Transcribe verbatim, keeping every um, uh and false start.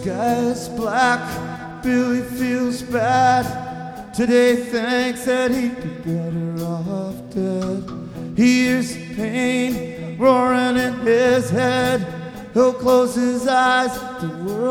sky is black, Billy feels bad. Today thinks that he'd be better off dead. He hears the pain roaring in his head. He'll close his eyes, the world